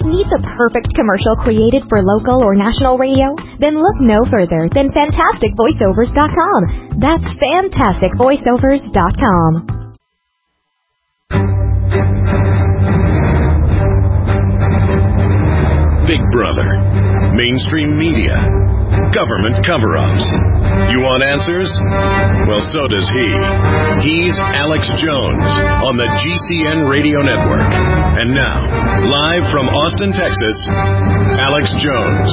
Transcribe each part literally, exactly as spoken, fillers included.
Need the perfect commercial created for local or national radio? Then look no further than Fantastic Voiceovers dot com. That's Fantastic Voiceovers dot com. Big Brother, mainstream media, government cover-ups. You want answers? Well, so does he. He's Alex Jones on the G C N Radio Network. And now, live from Austin, Texas, Alex Jones.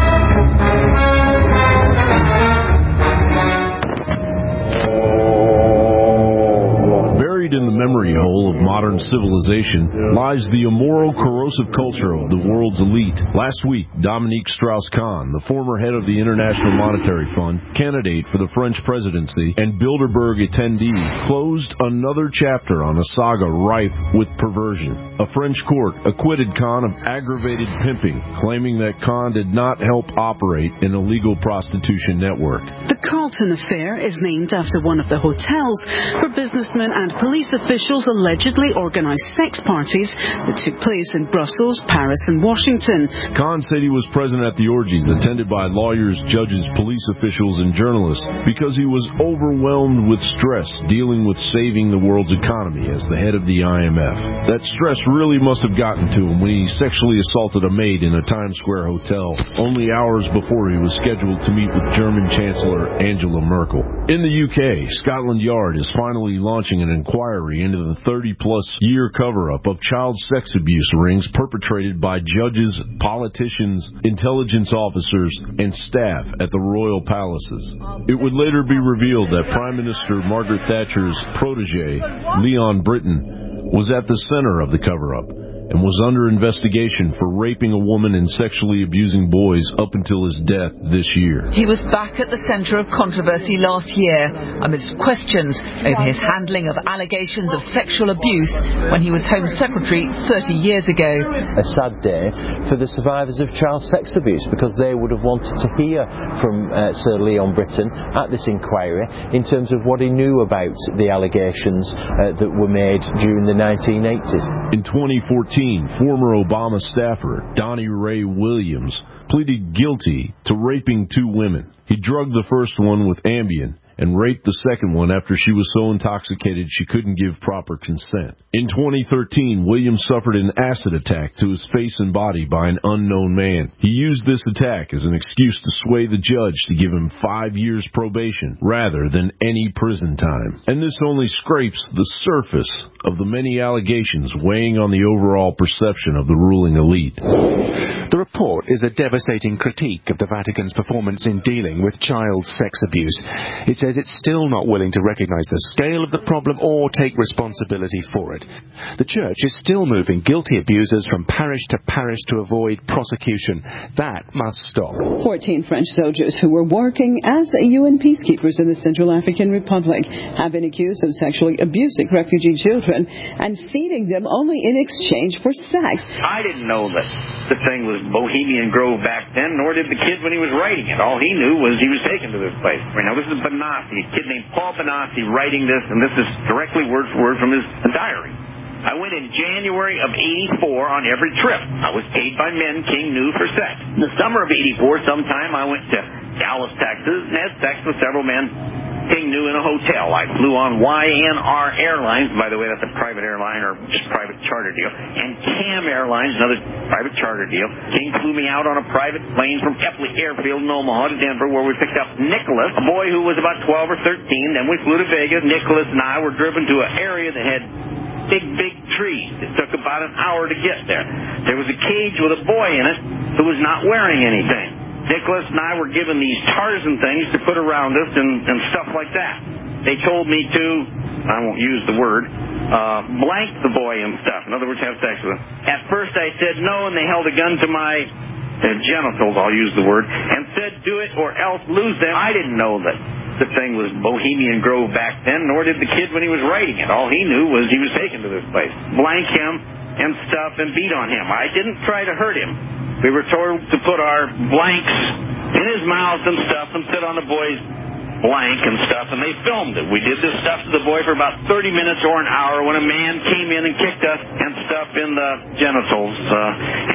In the memory hole of modern civilization lies the immoral, corrosive culture of the world's elite. Last week, Dominique Strauss-Kahn, the former head of the International Monetary Fund, candidate for the French presidency, and Bilderberg attendee, closed another chapter on a saga rife with perversion. A French court acquitted Kahn of aggravated pimping, claiming that Kahn did not help operate an illegal prostitution network. The Carlton affair is named after one of the hotels where businessmen and police officials allegedly organized sex parties that took place in Brussels, Paris, and Washington. Kahn said he was present at the orgies, attended by lawyers, judges, police officials, and journalists, because he was overwhelmed with stress dealing with saving the world's economy as the head of the I M F. That stress really must have gotten to him when he sexually assaulted a maid in a Times Square hotel, only hours before he was scheduled to meet with German Chancellor Angela Merkel. In the U K, Scotland Yard is finally launching an inquiry into the thirty-plus year cover-up of child sex abuse rings perpetrated by judges, politicians, intelligence officers, and staff at the royal palaces. It would later be revealed that Prime Minister Margaret Thatcher's protege, Leon Britton, was at the center of the cover-up and was under investigation for raping a woman and sexually abusing boys up until his death this year. He was back at the centre of controversy last year amidst questions over his handling of allegations of sexual abuse when he was Home Secretary thirty years ago. A sad day for the survivors of child sex abuse, because they would have wanted to hear from uh, Sir Leon Britton at this inquiry in terms of what he knew about the allegations uh, that were made during the nineteen eighties. In twenty fourteen, former Obama staffer Donnie Ray Williams pleaded guilty to raping two women. He drugged the first one with Ambien and raped the second one after she was so intoxicated she couldn't give proper consent. In twenty thirteen, Williams suffered an acid attack to his face and body by an unknown man. He used this attack as an excuse to sway the judge to give him five years probation rather than any prison time. And this only scrapes the surface of the many allegations weighing on the overall perception of the ruling elite. The report is a devastating critique of the Vatican's performance in dealing with child sex abuse. It says it's still not willing to recognize the scale of the problem or take responsibility for it. The Church is still moving guilty abusers from parish to parish to avoid prosecution. That must stop. fourteen French soldiers who were working as U N peacekeepers in the Central African Republic have been accused of sexually abusing refugee children and feeding them only in exchange for sex. I didn't know that the thing was Bohemian Grove back then, nor did the kid when he was writing it. All he knew was he was taken to this place. Right now, this is Benassi, a kid named Paul Benassi writing this, and this is directly word for word from his diary. I went in January of eighty-four on every trip. I was paid by men King knew for sex. In the summer of eighty-four, sometime, I went to Dallas, Texas, and had sex with several men King knew in a hotel. I flew on Y N R Airlines. By the way, that's a private airline or just private charter deal. And CAM Airlines, another private charter deal. King flew me out on a private plane from Epley Airfield in Omaha to Denver, where we picked up Nicholas, a boy who was about twelve or thirteen. Then we flew to Vegas. Nicholas and I were driven to an area that had big, big trees. It took about an hour to get there. There was a cage with a boy in it who was not wearing anything. Nicholas and I were given these Tarzan things to put around us and, and stuff like that. They told me to, I won't use the word, uh, blank the boy and stuff. In other words, have sex with him. At first I said no, and they held a gun to my uh, genitals, I'll use the word, and said do it or else lose them. I didn't know that the thing was Bohemian Grove back then, nor did the kid when he was writing it. All he knew was he was taken to this place. Blank him and stuff and beat on him. I didn't try to hurt him. We were told to put our blanks in his mouth and stuff and sit on the boy's blank and stuff, and they filmed it. We did this stuff to the boy for about thirty minutes or an hour when a man came in and kicked us and stuff in the genitals uh, and picked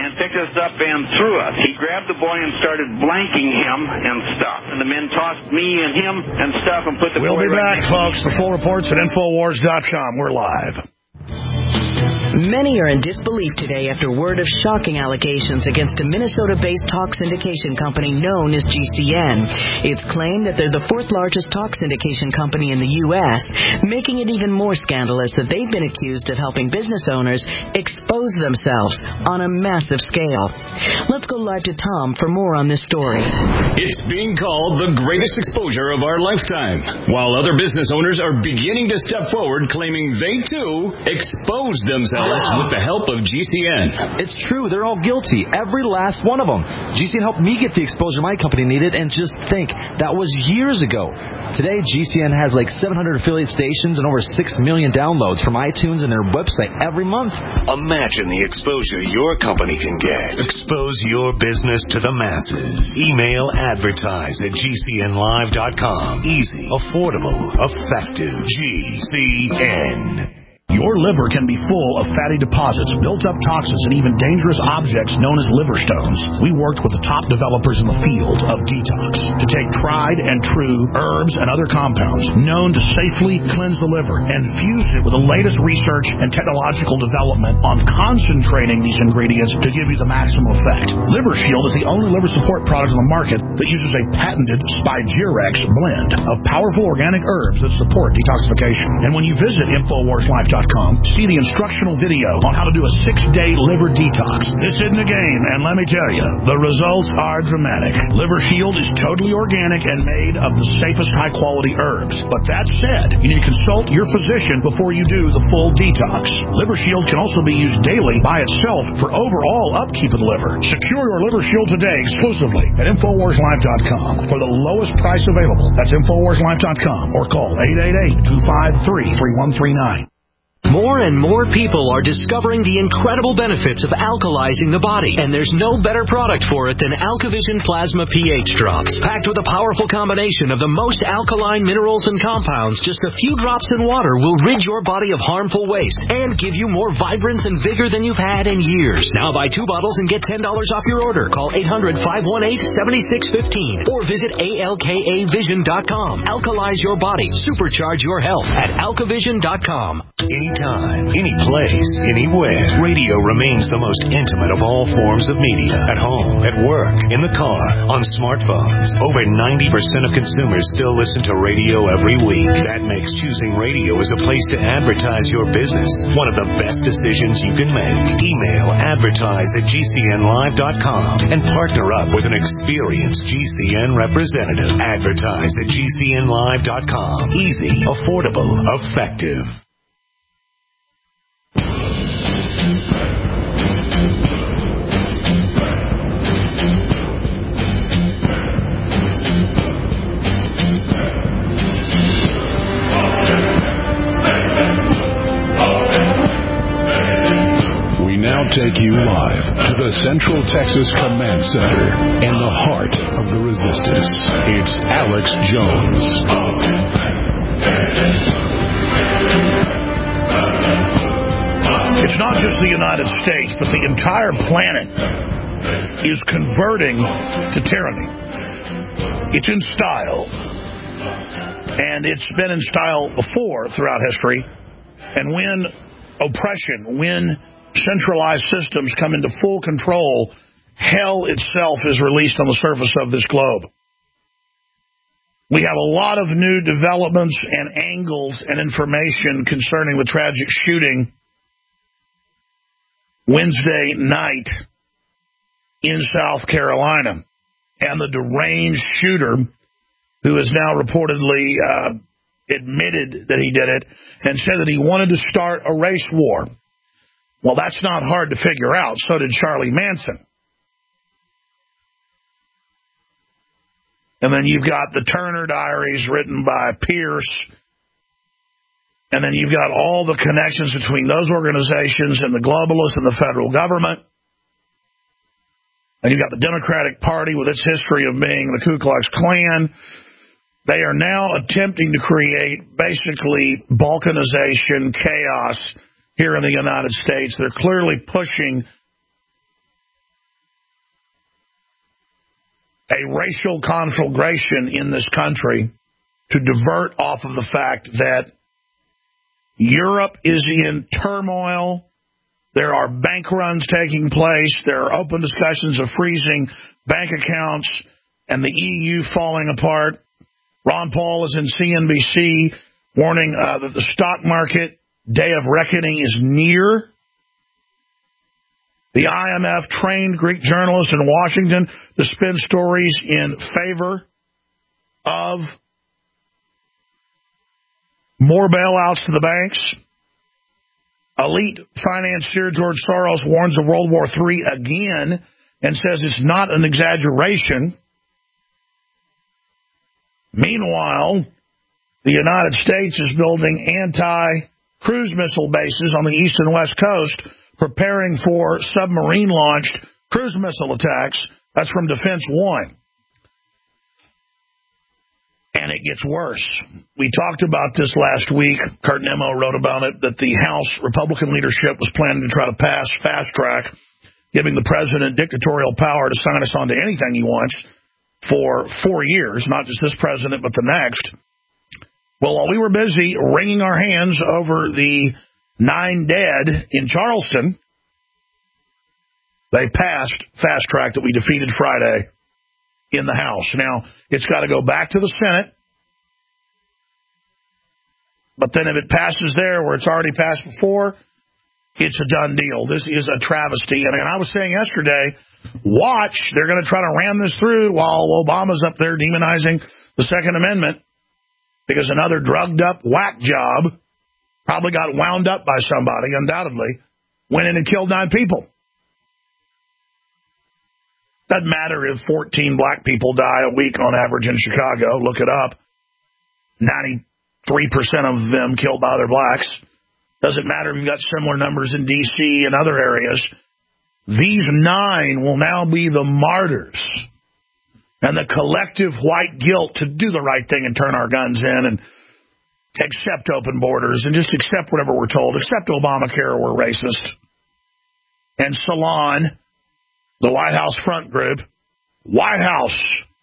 us up and threw us. He grabbed the boy and started blanking him and stuff. And the men tossed me and him and stuff and put the we'll boy be right back, folks. The full reports at Infowars dot com. We're live. Many are in disbelief today after word of shocking allegations against a Minnesota-based talk syndication company known as G C N. It's claimed that they're the fourth largest talk syndication company in the U S, making it even more scandalous that they've been accused of helping business owners expose themselves on a massive scale. Let's go live to Tom for more on this story. It's being called the greatest exposure of our lifetime, while other business owners are beginning to step forward claiming they, too, exposed themselves with the help of G C N. It's true. They're all guilty. Every last one of them. G C N helped me get the exposure my company needed, and just think, that was years ago. Today, G C N has like seven hundred affiliate stations and over six million downloads from iTunes and their website every month. Imagine the exposure your company can get. Expose your business to the masses. Email advertise at G C N live dot com. Easy, affordable, effective. G C N. Your liver can be full of fatty deposits, built-up toxins, and even dangerous objects known as liver stones. We worked with the top developers in the field of detox to take tried and true herbs and other compounds known to safely cleanse the liver and fuse it with the latest research and technological development on concentrating these ingredients to give you the maximum effect. Liver Shield is the only liver support product on the market that uses a patented Spigerex blend of powerful organic herbs that support detoxification. And when you visit Infowars Live dot com, see the instructional video on how to do a six-day liver detox. This isn't a game, and let me tell you, the results are dramatic. Liver Shield is totally organic and made of the safest high-quality herbs. But that said, you need to consult your physician before you do the full detox. Liver Shield can also be used daily by itself for overall upkeep of the liver. Secure your Liver Shield today exclusively at Infowars Live dot com for the lowest price available. That's Infowars Live dot com or call eight eight eight, two five three, three one three nine. More and more people are discovering the incredible benefits of alkalizing the body, and there's no better product for it than AlkaVision Plasma pH Drops. Packed with a powerful combination of the most alkaline minerals and compounds, just a few drops in water will rid your body of harmful waste and give you more vibrance and vigor than you've had in years. Now buy two bottles and get ten dollars off your order. Call eight hundred, five one eight, seven six one five or visit A L K A vision dot com. Alkalize your body. Supercharge your health at Alka Vision dot com. Anytime, any place, anywhere. Radio remains the most intimate of all forms of media. At home, at work, in the car, on smartphones. Over ninety percent of consumers still listen to radio every week. That makes choosing radio as a place to advertise your business one of the best decisions you can make. Email advertise at G C N live dot com and partner up with an experienced G C N representative. Advertise at G C N live dot com. Easy, affordable, effective. We now take you live to the Central Texas Command Center in the heart of the resistance. It's Alex Jones. It's not just the United States, but the entire planet is converting to tyranny. It's in style, and it's been in style before throughout history. And when oppression, when centralized systems come into full control, hell itself is released on the surface of this globe. We have a lot of new developments and angles and information concerning the tragic shooting Wednesday night in South Carolina, and the deranged shooter who has now reportedly uh, admitted that he did it and said that he wanted to start a race war. Well, that's not hard to figure out. So did Charlie Manson. And then you've got the Turner Diaries written by Pierce. And then you've got all the connections between those organizations and the globalists and the federal government. And you've got the Democratic Party with its history of being the Ku Klux Klan. They are now attempting to create basically balkanization, chaos here in the United States. They're clearly pushing a racial conflagration in this country to divert off of the fact that Europe is in turmoil. There are bank runs taking place. There are open discussions of freezing bank accounts and the E U falling apart. Ron Paul is in C N B C warning uh, that the stock market day of reckoning is near. The I M F trained Greek journalists in Washington to spin stories in favor of more bailouts to the banks. Elite financier George Soros warns of World War Three again and says it's not an exaggeration. Meanwhile, the United States is building anti-cruise missile bases on the east and west coast, preparing for submarine-launched cruise missile attacks. That's from Defense One. And it gets worse. We talked about this last week. Kurt Nimmo wrote about it, that the House Republican leadership was planning to try to pass fast track, giving the president dictatorial power to sign us onto anything he wants for four years, not just this president, but the next. Well, while we were busy wringing our hands over the nine dead in Charleston, they passed fast track that we defeated Friday in the House. Now, it's got to go back to the Senate, but then if it passes there where it's already passed before, it's a done deal. This is a travesty. And, and I was saying yesterday, watch, they're going to try to ram this through while Obama's up there demonizing the Second Amendment, because another drugged-up whack job probably got wound up by somebody, undoubtedly, went in and killed nine people. Doesn't matter if fourteen black people die a week on average in Chicago. Look it up. ninety-three percent of them killed by other blacks. Doesn't matter if you've got similar numbers in D C and other areas. These nine will now be the martyrs and the collective white guilt to do the right thing and turn our guns in and accept open borders and just accept whatever we're told. Accept Obamacare or we're racist. And Salon, the White House front group, White House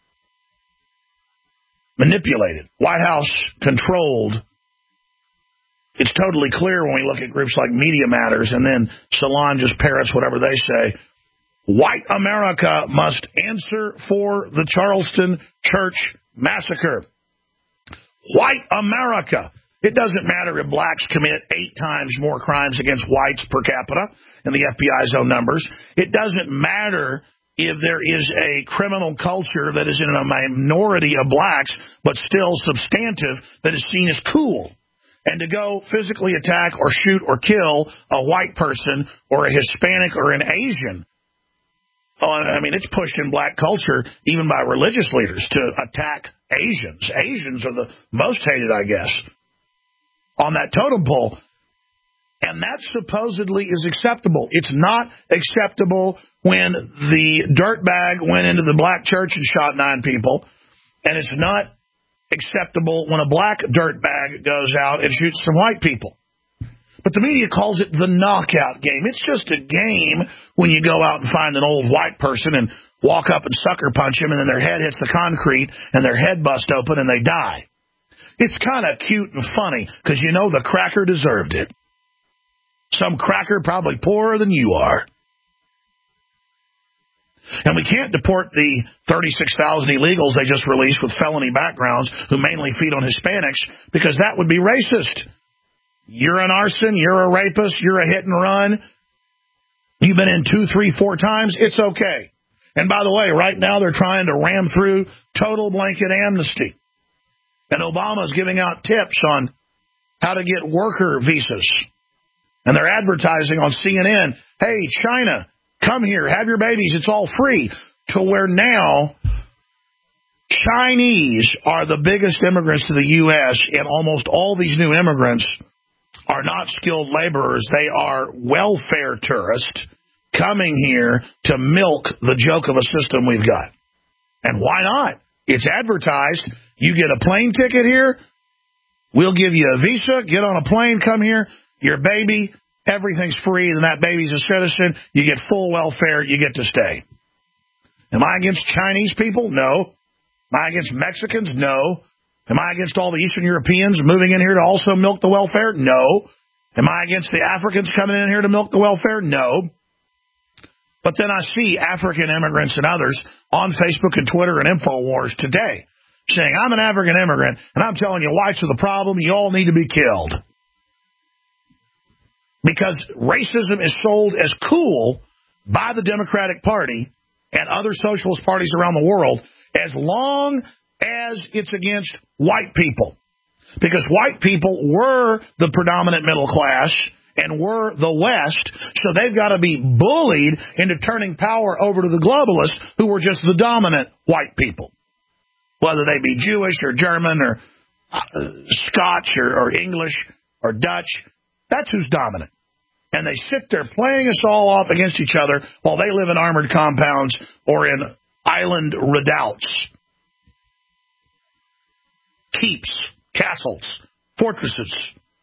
manipulated, White House controlled. It's totally clear when we look at groups like Media Matters, and then Salon just parrots whatever they say. White America must answer for the Charleston church massacre. White America. It doesn't matter if blacks commit eight times more crimes against whites per capita in the F B I's own numbers. It doesn't matter if there is a criminal culture that is in a minority of blacks, but still substantive, that is seen as cool. And to go physically attack or shoot or kill a white person or a Hispanic or an Asian, oh, I mean, it's pushed in black culture, even by religious leaders, to attack Asians. Asians are the most hated, I guess, on that totem pole. And that supposedly is acceptable. It's not acceptable when the dirtbag went into the black church and shot nine people. And it's not acceptable when a black dirtbag goes out and shoots some white people. But the media calls it the knockout game. It's just a game when you go out and find an old white person and walk up and sucker punch him, and then their head hits the concrete and their head busts open and they die. It's kind of cute and funny because you know the cracker deserved it. Some cracker probably poorer than you are. And we can't deport the thirty-six thousand illegals they just released with felony backgrounds who mainly feed on Hispanics, because that would be racist. You're an arson, you're a rapist, you're a hit and run. You've been in two, three, four times, it's okay. And by the way, right now they're trying to ram through total blanket amnesty. And Obama's giving out tips on how to get worker visas. And they're advertising on C N N, hey, China, come here, have your babies, it's all free. To where now Chinese are the biggest immigrants to the U S, and almost all these new immigrants are not skilled laborers. They are welfare tourists coming here to milk the joke of a system we've got. And why not? It's advertised. You get a plane ticket here, we'll give you a visa, get on a plane, come here, your baby, everything's free, and that baby's a citizen, you get full welfare, you get to stay. Am I against Chinese people? No. Am I against Mexicans? No. Am I against all the Eastern Europeans moving in here to also milk the welfare? No. Am I against the Africans coming in here to milk the welfare? No. But then I see African immigrants and others on Facebook and Twitter and InfoWars today saying, I'm an African immigrant, and I'm telling you, whites are the problem. You all need to be killed. Because racism is sold as cool by the Democratic Party and other socialist parties around the world as long as it's against white people. Because white people were the predominant middle class and were the West, so they've got to be bullied into turning power over to the globalists who were just the dominant white people. Whether they be Jewish or German or uh, Scotch or, or English or Dutch, that's who's dominant. And they sit there playing us all off against each other while they live in armored compounds or in island redoubts, keeps, castles, fortresses.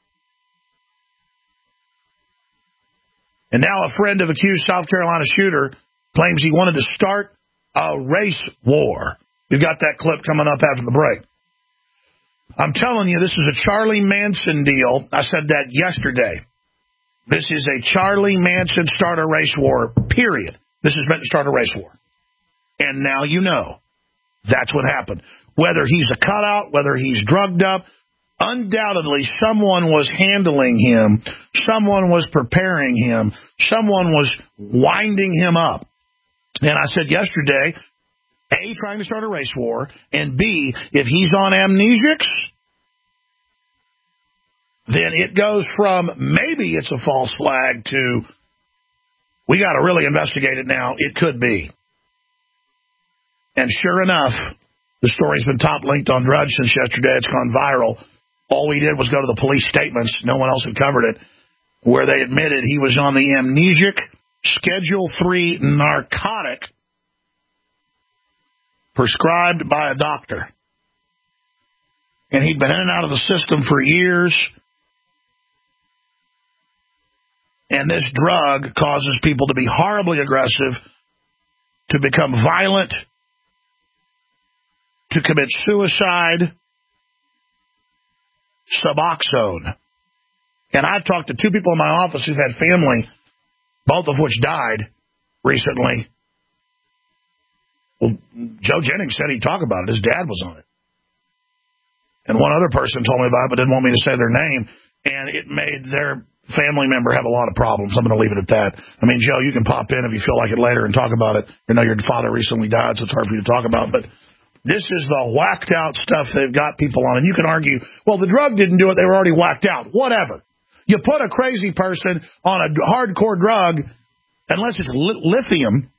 And now a friend of accused South Carolina shooter claims he wanted to start a race war. We've got that clip coming up after the break. I'm telling you, this is a Charlie Manson deal. I said that yesterday. This is a Charlie Manson start a race war, period. This is meant to start a race war. And now you know. That's what happened. Whether he's a cutout, whether he's drugged up, undoubtedly someone was handling him, someone was preparing him, someone was winding him up. And I said yesterday, A, trying to start a race war, and B, if he's on amnesics, then it goes from maybe it's a false flag to we got to really investigate it now. It could be. And sure enough, the story's been top linked on Drudge since yesterday. It's gone viral. All we did was go to the police statements. No one else had covered it, where they admitted he was on the amnesic Schedule three narcotic prescribed by a doctor. And he'd been in and out of the system for years. And this drug causes people to be horribly aggressive, to become violent, to commit suicide. Suboxone. And I've talked to two people in my office who've had family, both of which died recently. Well, Joe Jennings said he'd talk about it. His dad was on it. And one other person told me about it but didn't want me to say their name. And it made their family member have a lot of problems. I'm going to leave it at that. I mean, Joe, you can pop in if you feel like it later and talk about it. I know your father recently died, so it's hard for you to talk about. But this is the whacked out stuff they've got people on. And you can argue, well, the drug didn't do it. They were already whacked out. Whatever. You put a crazy person on a hardcore drug, unless it's li- lithium,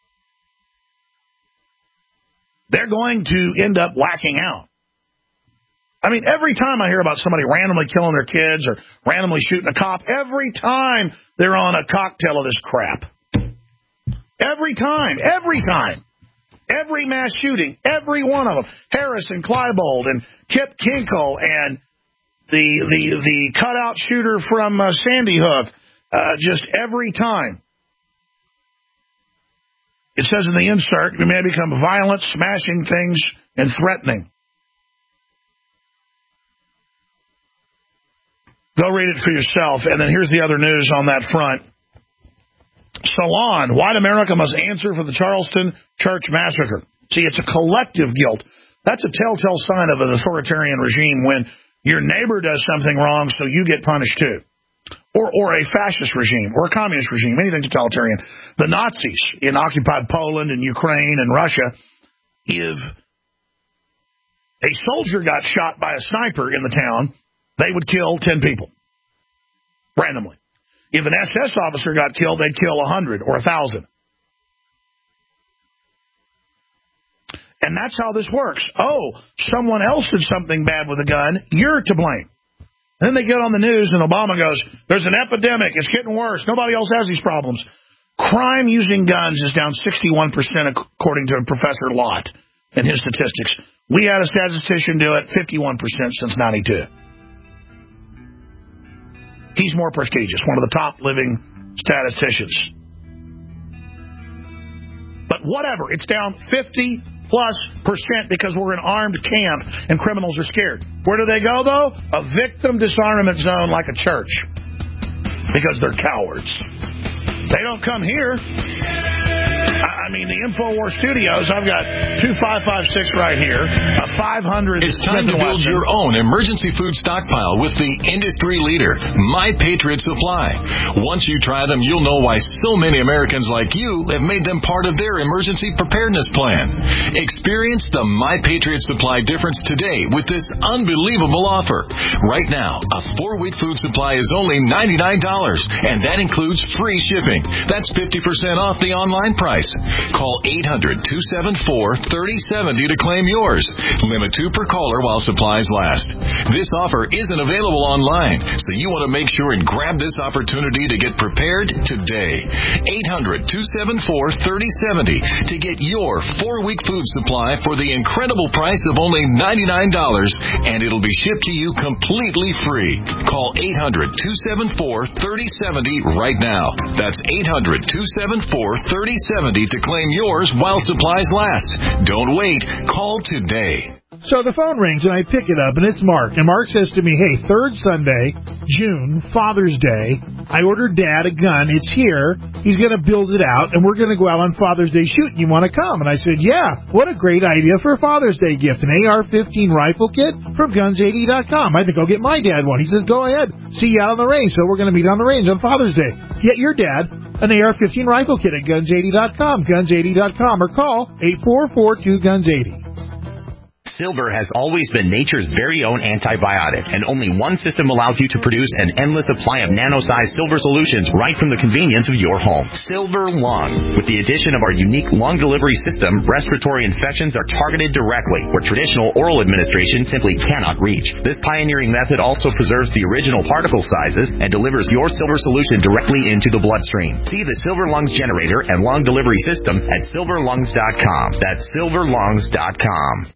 they're going to end up whacking out. I mean, every time I hear about somebody randomly killing their kids or randomly shooting a cop, every time they're on a cocktail of this crap. Every time. Every time. Every mass shooting. Every one of them. Harris and Klebold and Kip Kinkle and the the the cutout shooter from uh, Sandy Hook. Uh, just every time. It says in the insert, we may become violent, smashing things, and threatening. Go read it for yourself. And then here's the other news on that front. Salon, white America must answer for the Charleston church massacre. See, it's a collective guilt. That's a telltale sign of an authoritarian regime when your neighbor does something wrong, so you get punished too. Or or a fascist regime, or a communist regime, anything totalitarian. The Nazis in occupied Poland and Ukraine and Russia, if a soldier got shot by a sniper in the town, they would kill ten people, randomly. If an S S officer got killed, they'd kill one hundred or one thousand. And that's how this works. Oh, someone else did something bad with a gun, you're to blame. And then they get on the news and Obama goes, there's an epidemic, it's getting worse, nobody else has these problems. Crime using guns is down sixty-one percent according to Professor Lott and his statistics. We had a statistician do it, fifty-one percent since ninety-two. He's more prestigious, one of the top living statisticians. But whatever. It's down fifty plus percent because we're an armed camp and criminals are scared. Where do they go, though? A victim disarmament zone like a church. Because they're cowards. They don't come here. I mean, the InfoWars studios, I've got two five five six right here, a five hundred. It's time to build your own emergency food stockpile with the industry leader, My Patriot Supply. Once you try them, you'll know why so many Americans like you have made them part of their emergency preparedness plan. Experience the My Patriot Supply difference today with this unbelievable offer. Right now, a four-week food supply is only ninety-nine dollars, and that includes free shipping. That's fifty percent off the online price. Call eight hundred, two seven four, three oh seven oh to claim yours. Limit two per caller while supplies last. This offer isn't available online, so you want to make sure and grab this opportunity to get prepared today. eight hundred, two seven four, three oh seven oh to get your four-week food supply for the incredible price of only ninety-nine dollars, and it'll be shipped to you completely free. Call eight hundred, two seven four, three oh seven oh right now. That's eight hundred, two seven four, three oh seven oh to claim yours while supplies last. Don't wait. Call today. So the phone rings, and I pick it up, and it's Mark. And Mark says to me, hey, third Sunday, June, Father's Day, I ordered Dad a gun. It's here. He's going to build it out, and we're going to go out on Father's Day shooting. You want to come? And I said, yeah, what a great idea for a Father's Day gift, an A R fifteen rifle kit from guns eighty dot com. I think I'll get my dad one. He says, go ahead. See you out on the range. So we're going to meet on the range on Father's Day. Get your dad an A R fifteen rifle kit at guns eighty dot com, guns eighty dot com, or call eight four four two guns eighty. Silver has always been nature's very own antibiotic, and only one system allows you to produce an endless supply of nano-sized silver solutions right from the convenience of your home. Silver Lungs. With the addition of our unique lung delivery system, respiratory infections are targeted directly, where traditional oral administration simply cannot reach. This pioneering method also preserves the original particle sizes and delivers your silver solution directly into the bloodstream. See the Silver Lungs generator and lung delivery system at silver lungs dot com. That's silver lungs dot com.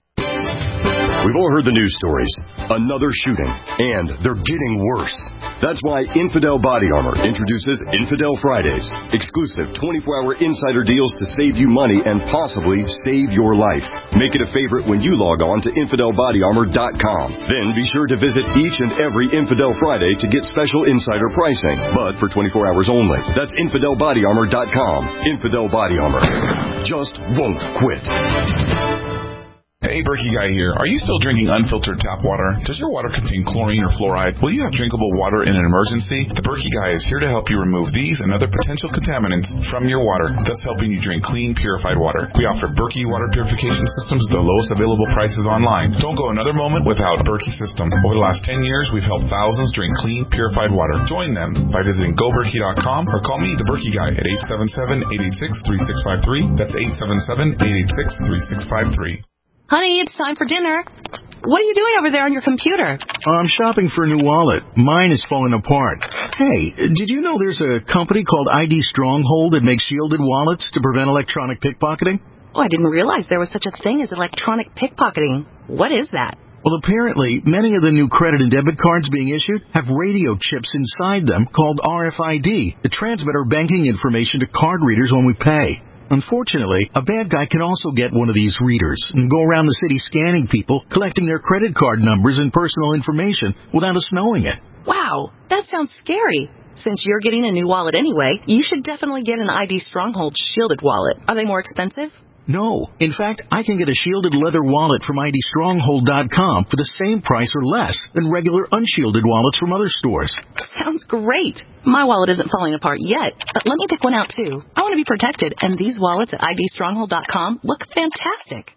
We've all heard the news stories. Another shooting. And they're getting worse. That's why Infidel Body Armor introduces Infidel Fridays. Exclusive twenty-four hour insider deals to save you money and possibly save your life. Make it a favorite when you log on to infidel body armor dot com. Then be sure to visit each and every Infidel Friday to get special insider pricing. But for twenty-four hours only. That's infidel body armor dot com. Infidel Body Armor. Just won't quit. Hey, Berkey Guy here. Are you still drinking unfiltered tap water? Does your water contain chlorine or fluoride? Will you have drinkable water in an emergency? The Berkey Guy is here to help you remove these and other potential contaminants from your water, thus helping you drink clean, purified water. We offer Berkey water purification systems at the lowest available prices online. Don't go another moment without Berkey system. Over the last ten years, we've helped thousands drink clean, purified water. Join them by visiting go berkey dot com or call me, the Berkey Guy, at eight seven seven, eight eight six, three six five three. That's eight seven seven, eight eight six, three six five three. Honey, it's time for dinner. What are you doing over there on your computer? I'm shopping for a new wallet. Mine is falling apart. Hey, did you know there's a company called I D Stronghold that makes shielded wallets to prevent electronic pickpocketing? Oh, I didn't realize there was such a thing as electronic pickpocketing. What is that? Well, apparently, many of the new credit and debit cards being issued have radio chips inside them called R F I D that transmit our banking information to card readers when we pay. Unfortunately, a bad guy can also get one of these readers and go around the city scanning people, collecting their credit card numbers and personal information without us knowing it. Wow, that sounds scary. Since you're getting a new wallet anyway, you should definitely get an I D Stronghold shielded wallet. Are they more expensive? No. In fact, I can get a shielded leather wallet from I D stronghold dot com for the same price or less than regular unshielded wallets from other stores. Sounds great. My wallet isn't falling apart yet, but let me pick one out too. I want to be protected, and these wallets at I D stronghold dot com look fantastic.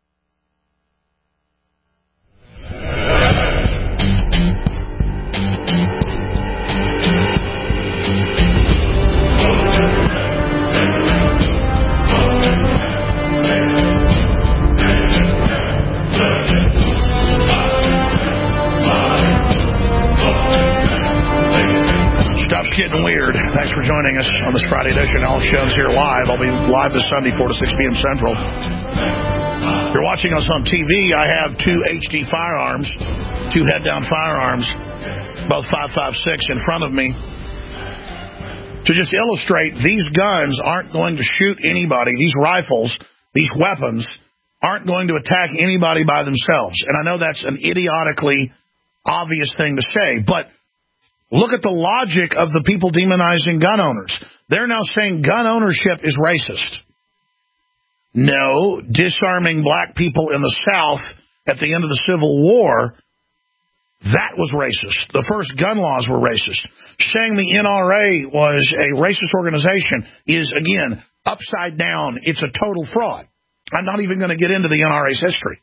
Stuff's getting weird. Thanks for joining us on this Friday edition. All shows here live. I'll be live this Sunday, four to six p.m. Central. If you're watching us on T V, I have two H D firearms, two head-down firearms, both five five six in front of me. to just illustrate these guns aren't going to shoot anybody. These rifles, these weapons, aren't going to attack anybody by themselves. And I know that's an idiotically obvious thing to say, but look at the logic of the people demonizing gun owners. They're now saying gun ownership is racist. No, disarming black people in the South at the end of the Civil War, that was racist. The first gun laws were racist. Saying the N R A was a racist organization is, again, upside down. It's a total fraud. I'm not even going to get into the N R A's history.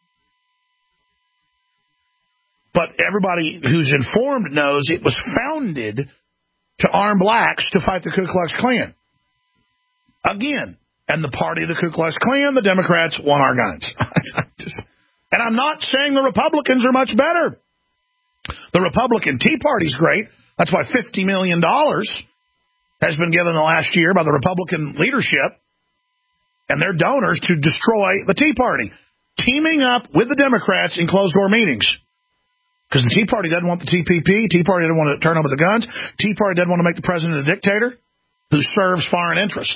But everybody who's informed knows it was founded to arm blacks to fight the Ku Klux Klan. Again, and the party of the Ku Klux Klan, the Democrats, won our guns. And I'm not saying the Republicans are much better. The Republican Tea Party's great. That's why fifty million dollars has been given the last year by the Republican leadership and their donors to destroy the Tea Party, teaming up with the Democrats in closed-door meetings. Because the Tea Party doesn't want the T P P. Tea Party doesn't want to turn over the guns. Tea Party doesn't want to make the president a dictator who serves foreign interests.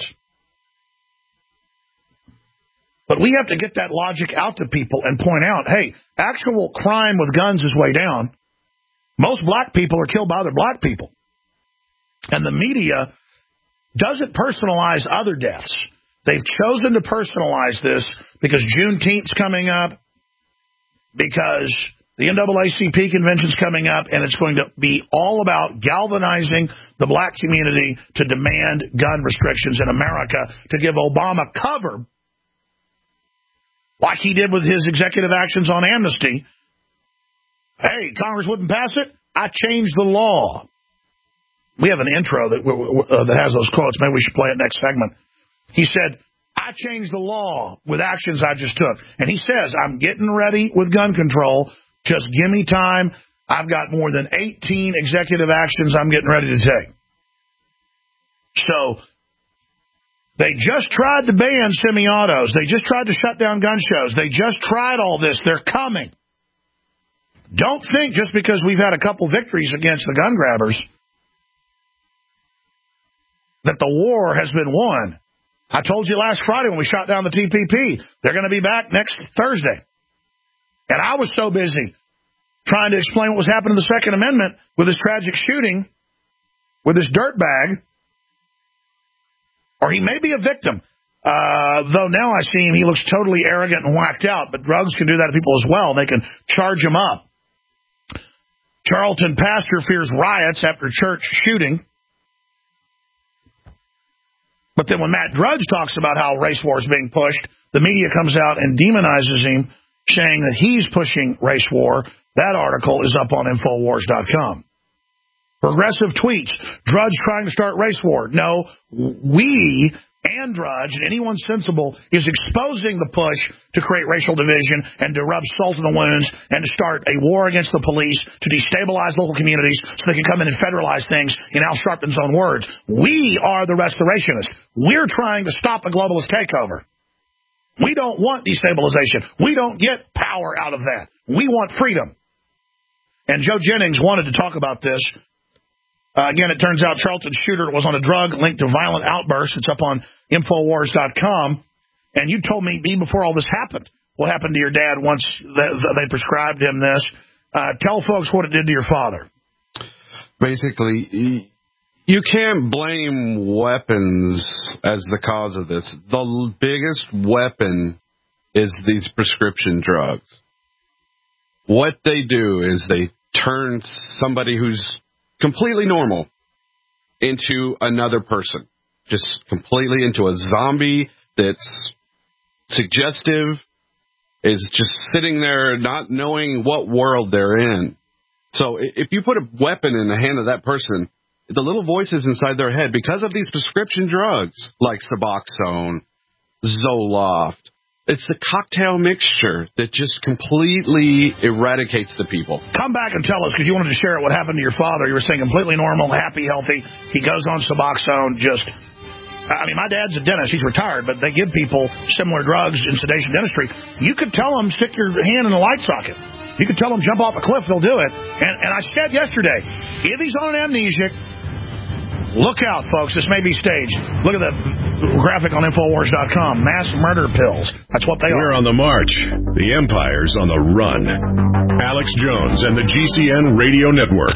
But we have to get that logic out to people and point out, hey, actual crime with guns is way down. Most black people are killed by other black people. And the media doesn't personalize other deaths. They've chosen to personalize this because Juneteenth's coming up, because the N double A C P convention's coming up, and it's going to be all about galvanizing the black community to demand gun restrictions in America to give Obama cover, like he did with his executive actions on amnesty. Hey, Congress wouldn't pass it? I changed the law. We have an intro that uh, that has those quotes. Maybe we should play it next segment. He said, I changed the law with actions I just took. And he says, I'm getting ready with gun control. Just give me time. I've got more than eighteen executive actions I'm getting ready to take. So they just tried to ban semi-autos. They just tried to shut down gun shows. They just tried all this. They're coming. Don't think just because we've had a couple victories against the gun grabbers that the war has been won. I told you last Friday when we shot down the T P P, they're going to be back next Thursday. And I was so busy trying to explain what was happening to the Second Amendment with this tragic shooting with this dirtbag. Or he may be a victim. Uh, though now I see him, he looks totally arrogant and whacked out. But drugs can do that to people as well. They can charge them up. Charlton pastor fears riots after church shooting. But then when Matt Drudge talks about how race war is being pushed, the media comes out and demonizes him, saying that he's pushing race war. That article is up on Infowars dot com. Progressive tweets, Drudge trying to start race war. No, we and Drudge and anyone sensible is exposing the push to create racial division and to rub salt in the wounds and to start a war against the police to destabilize local communities so they can come in and federalize things in Al Sharpton's own words. We are the restorationists. We're trying to stop a globalist takeover. We don't want destabilization. We don't get power out of that. We want freedom. And Joe Jennings wanted to talk about this. Uh, again, it turns out Charlton's shooter was on a drug linked to violent outbursts. It's up on Infowars dot com. And you told me even before all this happened what happened to your dad once they prescribed him this. Uh, tell folks what it did to your father. Basically, you can't blame weapons as the cause of this. The biggest weapon is these prescription drugs. What they do is they turn somebody who's completely normal into another person, just completely into a zombie that's suggestive, is just sitting there not knowing what world they're in. So if you put a weapon in the hand of that person, the little voices inside their head, because of these prescription drugs like Suboxone, Zoloft, it's the cocktail mixture that just completely eradicates the people. Come back and tell us, because you wanted to share what happened to your father. You were saying completely normal, happy, healthy. He goes on Suboxone, just, I mean, my dad's a dentist. He's retired, but they give people similar drugs in sedation dentistry. You could tell them, stick your hand in a light socket. You could tell them, jump off a cliff, they'll do it. And, and I said yesterday, if he's on an amnesiac, Look out, folks. This may be staged. Look at the graphic on Infowars dot com. Mass murder pills. That's what they We're are. on the march. The empire's on the run. Alex Jones and the G C N Radio Network.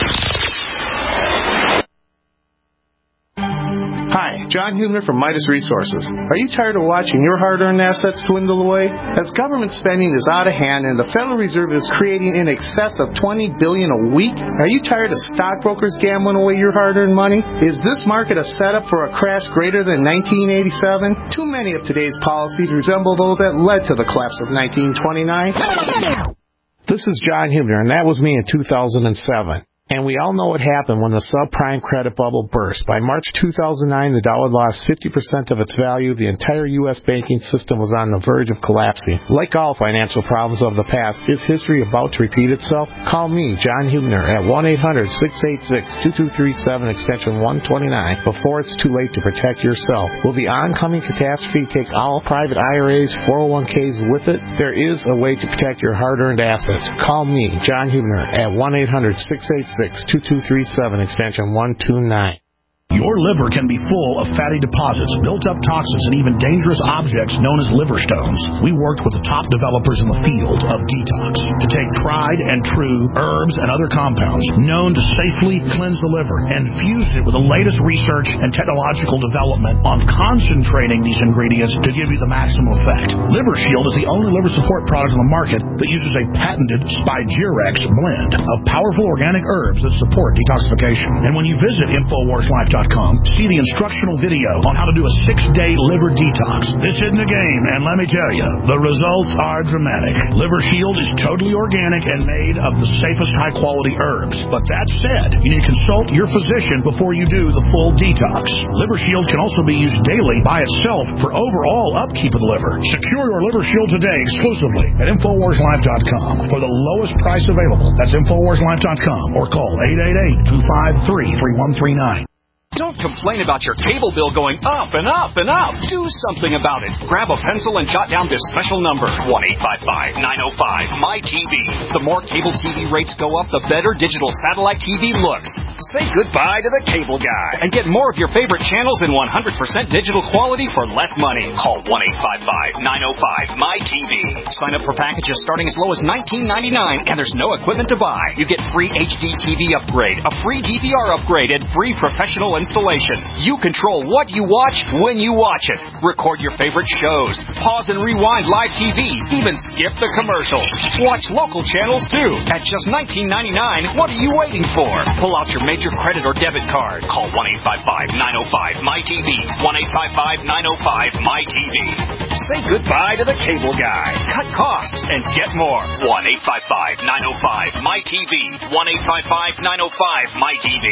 Hi, John Hubner from Midas Resources. Are you tired of watching your hard-earned assets dwindle away? As government spending is out of hand and the Federal Reserve is creating in excess of twenty billion dollars a week, are you tired of stockbrokers gambling away your hard-earned money? Is this market a setup for a crash greater than nineteen eighty-seven? Too many of today's policies resemble those that led to the collapse of nineteen twenty-nine. This is John Hubner, and that was me in two thousand seven. And we all know what happened when the subprime credit bubble burst. By March two thousand nine, the dollar lost fifty percent of its value. The entire U S banking system was on the verge of collapsing. Like all financial problems of the past, is history about to repeat itself? Call me, John Hubner, at one eight hundred, six eight six, two two three seven, extension one twenty-nine, before it's too late to protect yourself. Will the oncoming catastrophe take all private I R As, four oh one k's with it? There is a way to protect your hard-earned assets. Call me, John Hubner, at one eight hundred, six eight six, two two three seven, extension one two nine. Your liver can be full of fatty deposits, built-up toxins, and even dangerous objects known as liver stones. We worked with the top developers in the field of detox to take tried and true herbs and other compounds known to safely cleanse the liver and fuse it with the latest research and technological development on concentrating these ingredients to give you the maximum effect. Liver Shield is the only liver support product on the market that uses a patented Spigirex blend of powerful organic herbs that support detoxification. And when you visit Infowars Life dot com, see the instructional video on how to do a six-day liver detox. This isn't a game, and let me tell you, the results are dramatic. Liver Shield is totally organic and made of the safest high-quality herbs. But that said, you need to consult your physician before you do the full detox. Liver Shield can also be used daily by itself for overall upkeep of the liver. Secure your Liver Shield today exclusively at Infowars Life dot com for the lowest price available. That's Infowars Life dot com or call eight eight eight, two five three, three one three nine. Don't complain about your cable bill going up and up and up. Do something about it. Grab a pencil and jot down this special number, one eight five five, nine oh five, M Y T V. The more cable T V rates go up, the better digital satellite T V looks. Say goodbye to the cable guy and get more of your favorite channels in one hundred percent digital quality for less money. Call one eight five five, nine oh five, M Y T V. Sign up for packages starting as low as nineteen ninety-nine, and there's no equipment to buy. You get free H D T V upgrade, a free D V R upgrade, and free professional installation. You control what you watch when you watch it. Record your favorite shows. Pause and rewind live T V. Even skip the commercials. Watch local channels too. At just nineteen ninety-nine, what are you waiting for? Pull out your major credit or debit card. Call one eight five five, nine oh five, M Y T V. one eight five five, nine oh five, M Y T V. Say goodbye to the cable guy. Cut costs and get more. one eight five five, nine oh five, M Y T V. one eight five five, nine oh five, M Y T V.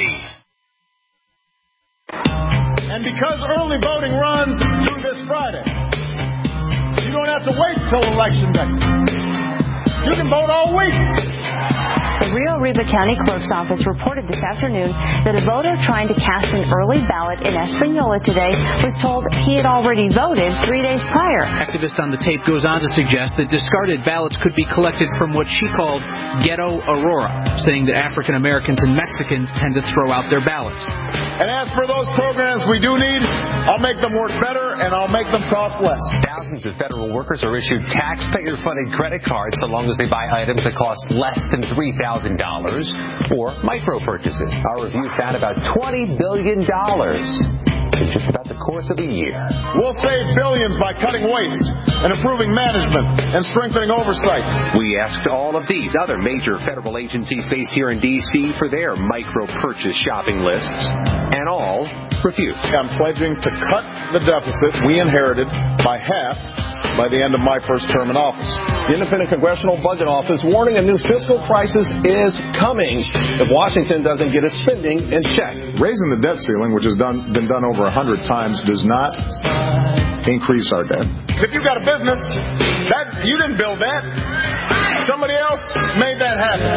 And because early voting runs through this Friday, you don't have to wait till Election Day. You can vote all week. The Rio Arriba County Clerk's Office reported this afternoon that a voter trying to cast an early ballot in Espanola today was told he had already voted three days prior. Activist on the tape goes on to suggest that discarded ballots could be collected from what she called Ghetto Aurora, saying that African Americans and Mexicans tend to throw out their ballots. And as for those programs we do need, I'll make them work better and I'll make them cost less. Thousands of federal workers are issued taxpayer-funded credit cards so long as they buy items that cost less than three thousand dollars or micro purchases. Our review found about twenty billion dollars in just about the course of a year. We'll save billions by cutting waste and improving management and strengthening oversight. We asked all of these other major federal agencies based here in D C for their micro purchase shopping lists, and all refused. I'm pledging to cut the deficit we inherited by half by the end of my first term in office. The Independent Congressional Budget Office warning a new fiscal crisis is coming if Washington doesn't get its spending in check. Raising the debt ceiling, which has done, been done over a hundred times, does not increase our debt. If you've got a business, that you didn't build that. Somebody else made that happen.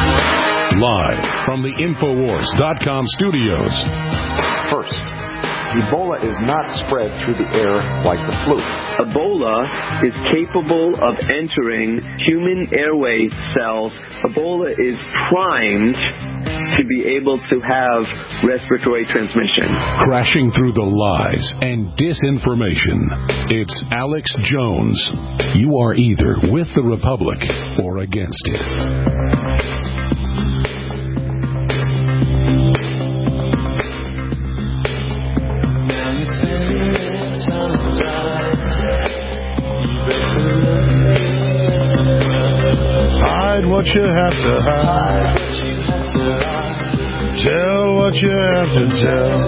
Live from the Infowars dot com studios. First, Ebola is not spread through the air like the flu. Ebola is capable of entering human airway cells. Ebola is primed to be able to have respiratory transmission. Crashing through the lies and disinformation, it's Alex Jones. You are either with the Republic or against it. Hide what you have to hide. Tell what you have to tell.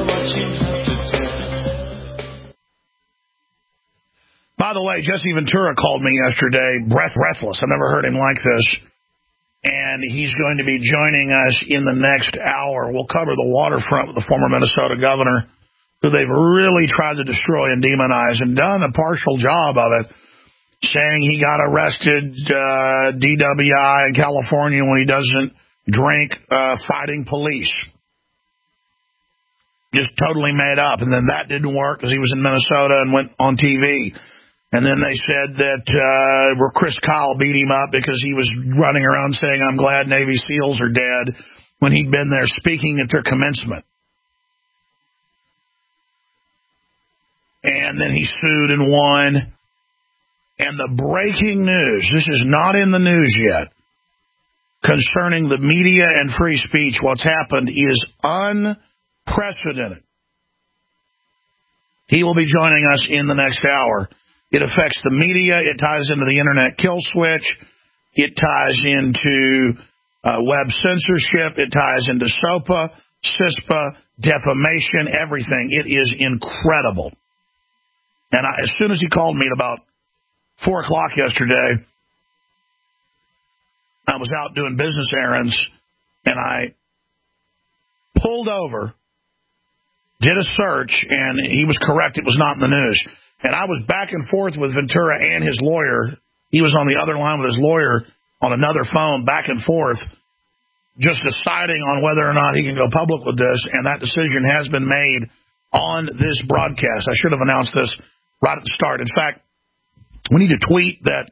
By the way, Jesse Ventura called me yesterday, breath breathless. I've never heard him like this. And he's going to be joining us in the next hour. We'll cover the waterfront with the former Minnesota governor, who they've really tried to destroy and demonize and done a partial job of it, saying he got arrested, uh, D W I in California when he doesn't drink, uh, fighting police. Just totally made up. And then that didn't work because he was in Minnesota and went on T V. And then they said that uh, where Chris Kyle beat him up because he was running around saying, I'm glad Navy SEALs are dead, when he'd been there speaking at their commencement. And then he sued and won. And the breaking news, this is not in the news yet, concerning the media and free speech, what's happened is unprecedented. He will be joining us in the next hour. It affects the media. It ties into the internet kill switch. It ties into uh, web censorship. It ties into SOPA, CISPA, defamation, everything. It is incredible. And I, as soon as he called me at about four o'clock yesterday, I was out doing business errands, and I pulled over, did a search, and he was correct. It was not in the news. And I was back and forth with Ventura and his lawyer. He was on the other line with his lawyer on another phone, back and forth, just deciding on whether or not he can go public with this. And that decision has been made on this broadcast. I should have announced this right at the start. In fact, we need to tweet that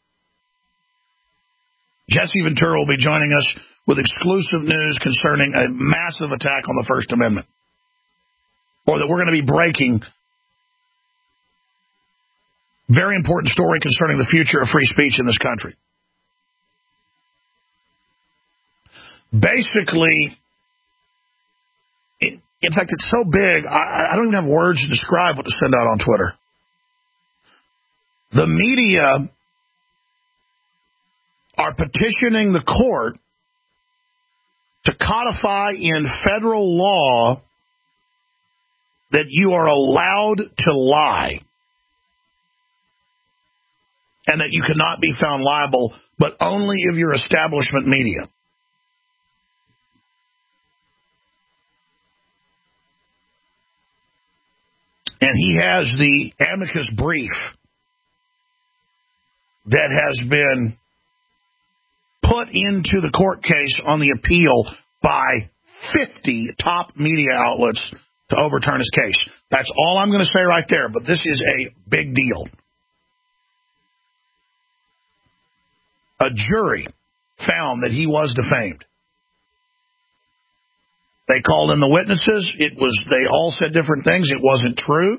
Jesse Ventura will be joining us with exclusive news concerning a massive attack on the First Amendment, or that we're going to be breaking very important story concerning the future of free speech in this country. Basically, it, in fact, it's so big, I, I don't even have words to describe what to send out on Twitter. The media are petitioning the court to codify in federal law that you are allowed to lie and that you cannot be found liable, but only if you're establishment media. And he has the amicus brief that has been put into the court case on the appeal by fifty top media outlets to overturn his case. That's all I'm going to say right there, but this is a big deal. A jury found that he was defamed. They called in the witnesses. It was, they all said different things. It wasn't true.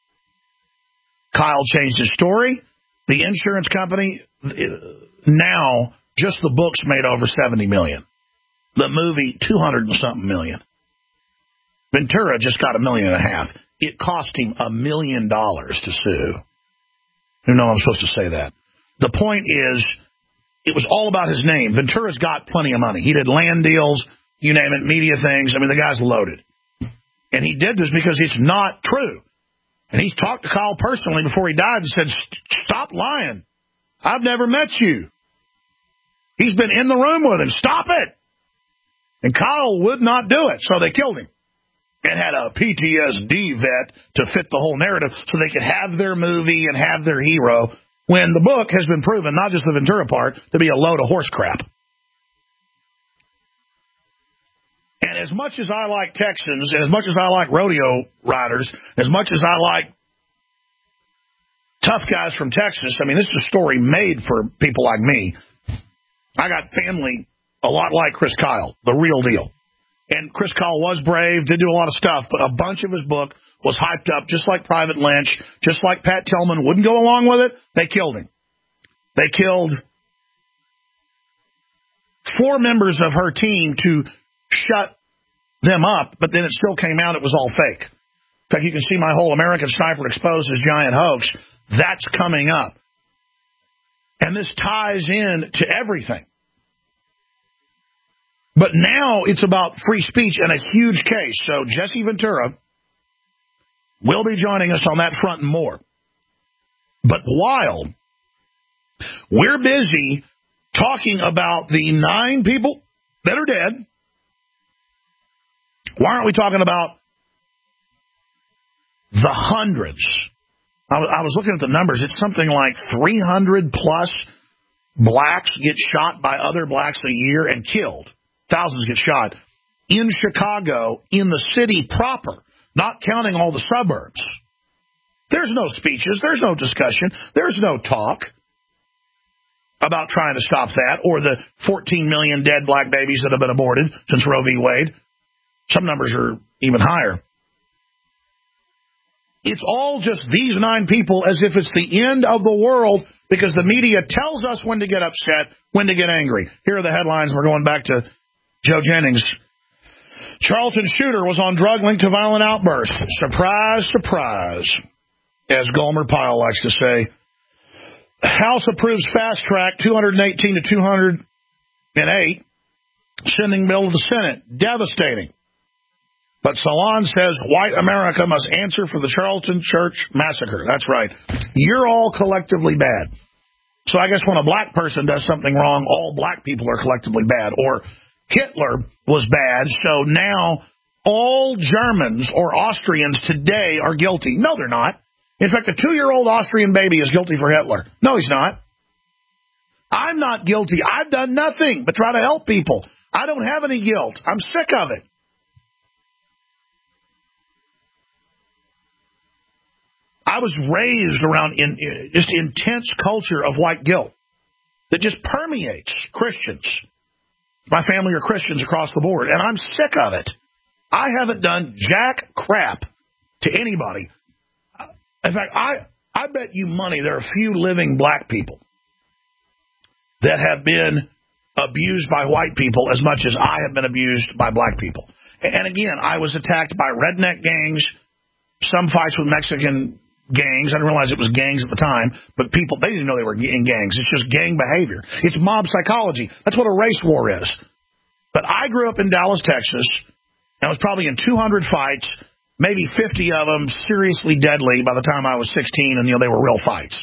Kyle changed his story. The insurance company, now, just the books made over seventy million dollars. The movie, two hundred and something million. Ventura just got a million and a half. It cost him a million dollars to sue. You know I'm supposed to say that. The point is, it was all about his name. Ventura's got plenty of money. He did land deals, you name it, media things. I mean, the guy's loaded. And he did this because it's not true. And he talked to Kyle personally before he died and said, stop lying. I've never met you. He's been in the room with him. Stop it. And Kyle would not do it, so they killed him. And had a P T S D vet to fit the whole narrative so they could have their movie and have their hero, when the book has been proven, not just the Ventura part, to be a load of horse crap. And as much as I like Texans, and as much as I like rodeo riders, as much as I like tough guys from Texas, I mean, this is a story made for people like me. I got family a lot like Chris Kyle, the real deal. And Chris Kyle was brave, did do a lot of stuff, but a bunch of his book was hyped up, just like Private Lynch, just like Pat Tillman wouldn't go along with it. They killed him. They killed four members of her team to shut them up, but then it still came out it was all fake. In fact, you can see my whole American Sniper Exposed as giant hoax. That's coming up. And this ties in to everything. But now it's about free speech and a huge case. So Jesse Ventura will be joining us on that front and more. But while we're busy talking about the nine people that are dead, why aren't we talking about the hundreds? I was, I was looking at the numbers. It's something like three hundred plus blacks get shot by other blacks a year and killed. Thousands get shot in Chicago, in the city proper, not counting all the suburbs. There's no speeches. There's no discussion. There's no talk about trying to stop that or the fourteen million dead black babies that have been aborted since Roe v. Wade. Some numbers are even higher. It's all just these nine people as if it's the end of the world because the media tells us when to get upset, when to get angry. Here are the headlines. We're going back to Joe Jennings. Charlton shooter was on drug linked to violent outburst. Surprise, surprise, as Gomer Pyle likes to say. House approves fast track two eighteen to two hundred eight, sending bill to the Senate. Devastating. But Salon says white America must answer for the Charlton Church massacre. That's right. You're all collectively bad. So I guess when a black person does something wrong, all black people are collectively bad. Or Hitler was bad, so now all Germans or Austrians today are guilty. No, they're not. In fact, a two-year-old Austrian baby is guilty for Hitler. No, he's not. I'm not guilty. I've done nothing but try to help people. I don't have any guilt. I'm sick of it. I was raised around in, in just intense culture of white guilt that just permeates Christians. My family are Christians across the board, and I'm sick of it. I haven't done jack crap to anybody. In fact, I, I bet you money there are a few living black people that have been abused by white people as much as I have been abused by black people. And again, I was attacked by redneck gangs, some fights with Mexican gangs. I didn't realize it was gangs at the time, but people, they didn't know they were in gangs. It's just gang behavior. It's mob psychology. That's what a race war is. But I grew up in Dallas, Texas, and I was probably in two hundred fights, maybe fifty of them seriously deadly by the time I was sixteen, and, you know, they were real fights.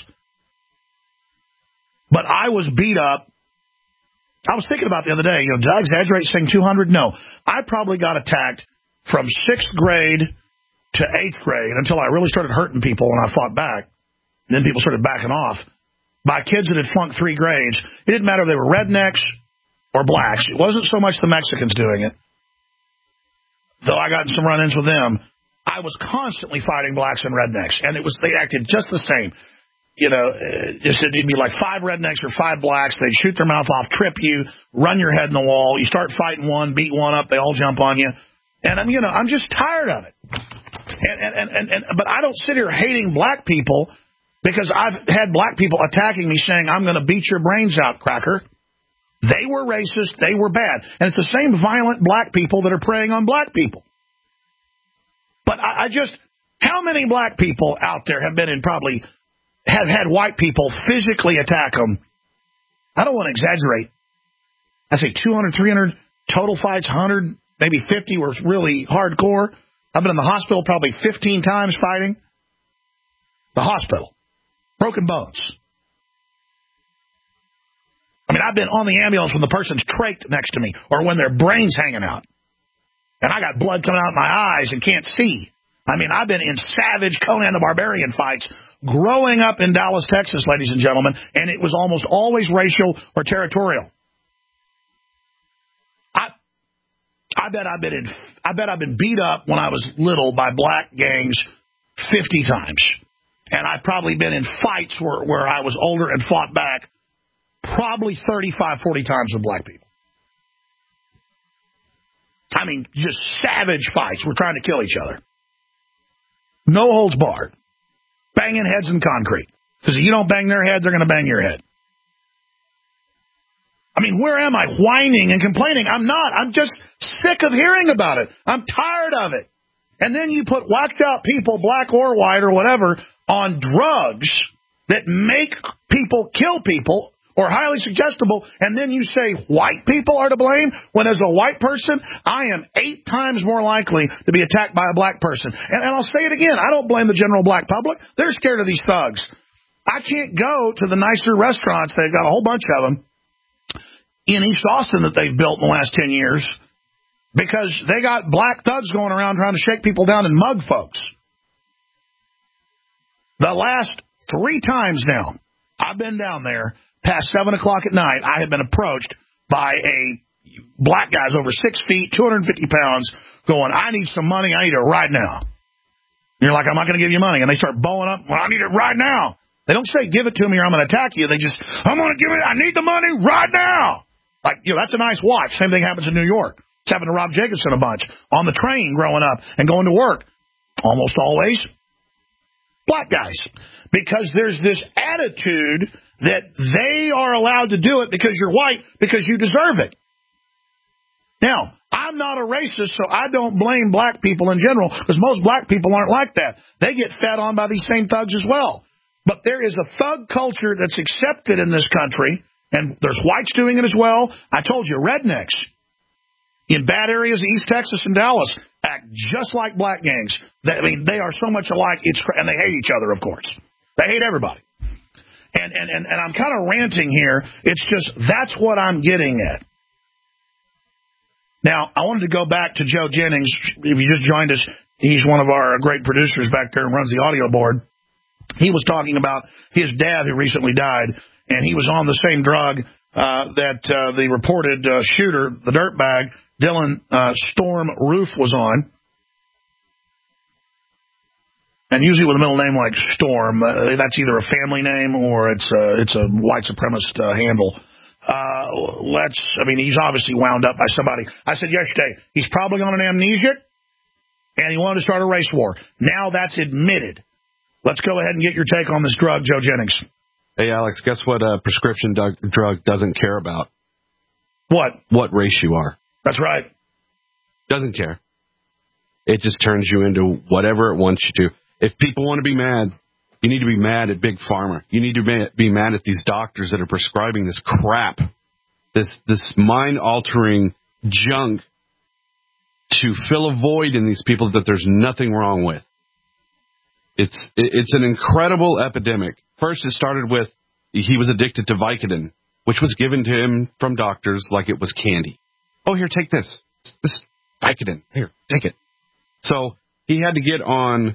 But I was beat up. I was thinking about the other day, you know, did I exaggerate saying two hundred? No. I probably got attacked from sixth grade to eighth grade until I really started hurting people and I fought back. And then people started backing off by kids that had flunked three grades. It didn't matter if they were rednecks or blacks. It wasn't so much the Mexicans doing it, though I got in some run-ins with them. I was constantly fighting blacks and rednecks, and it was they acted just the same. You know, just it'd be like five rednecks or five blacks. They'd shoot their mouth off, trip you, run your head in the wall. You start fighting one, beat one up, they all jump on you. And I'm, you know, I'm just tired of it. And, and, and, and, but I don't sit here hating black people because I've had black people attacking me saying, I'm going to beat your brains out, cracker. They were racist. They were bad. And it's the same violent black people that are preying on black people. But I, I just, how many black people out there have been in probably, have had white people physically attack them? I don't want to exaggerate. I say two hundred, three hundred total fights, one hundred, maybe fifty were really hardcore. I've been in the hospital probably fifteen times fighting. The hospital. Broken bones. I mean, I've been on the ambulance when the person's trached next to me or when their brain's hanging out. And I got blood coming out of my eyes and can't see. I mean, I've been in savage Conan the Barbarian fights growing up in Dallas, Texas, ladies and gentlemen, and it was almost always racial or territorial. I I bet I've been in, I bet I've been beat up when I was little by black gangs fifty times. And I've probably been in fights where, where I was older and fought back probably thirty-five, forty times with black people. I mean, just savage fights. We're trying to kill each other. No holds barred. Banging heads in concrete. Because if you don't bang their head, they're going to bang your head. I mean, where am I? Whining and complaining. I'm not. I'm just sick of hearing about it. I'm tired of it. And then you put whacked out people, black or white or whatever, on drugs that make people kill people or highly suggestible, and then you say white people are to blame, when as a white person, I am eight times more likely to be attacked by a black person. And, and I'll say it again, I don't blame the general black public. They're scared of these thugs. I can't go to the nicer restaurants, they've got a whole bunch of them, in East Austin that they've built in the last ten years, because they got black thugs going around trying to shake people down and mug folks. The last three times now I've been down there, past seven o'clock at night, I have been approached by a black guy's over six feet, two hundred fifty pounds, going, I need some money, I need it right now. And you're like, I'm not going to give you money. And they start bowing up, well, I need it right now. They don't say, give it to me or I'm going to attack you. They just, I'm going to give it, I need the money right now. Like, you know, that's a nice watch. Same thing happens in New York. It's happened to Rob Jacobson a bunch on the train growing up and going to work. Almost always black guys. Because there's this attitude that they are allowed to do it because you're white, because you deserve it. Now, I'm not a racist, so I don't blame black people in general, because most black people aren't like that. They get fed on by these same thugs as well. But there is a thug culture that's accepted in this country, and there's whites doing it as well. I told you, rednecks in bad areas of East Texas and Dallas act just like black gangs. They, I mean, they are so much alike, it's and they hate each other, of course. They hate everybody. And, and, and, and I'm kind of ranting here. It's just that's what I'm getting at. Now, I wanted to go back to Joe Jennings. If you just joined us, he's one of our great producers back there and runs the audio board. He was talking about his dad who recently died, and he was on the same drug uh, that uh, the reported uh, shooter, the dirtbag, Dylan uh, Storm Roof, was on. And usually with a middle name like Storm, uh, that's either a family name or it's a, it's a white supremacist uh, handle. Uh, let's, I mean, he's obviously wound up by somebody. I said yesterday, he's probably on an amnesiac, and he wanted to start a race war. Now that's admitted. Let's go ahead and get your take on this drug, Joe Jennings. Hey, Alex, guess what a prescription drug, drug doesn't care about? What? What race you are. That's right. Doesn't care. It just turns you into whatever it wants you to. If people want to be mad, you need to be mad at Big Pharma. You need to be mad at these doctors that are prescribing this crap, this this mind-altering junk to fill a void in these people that there's nothing wrong with. It's it's an incredible epidemic. First, it started with he was addicted to Vicodin, which was given to him from doctors like it was candy. Oh, here, take this. This Vicodin. Here, take it. So he had to get on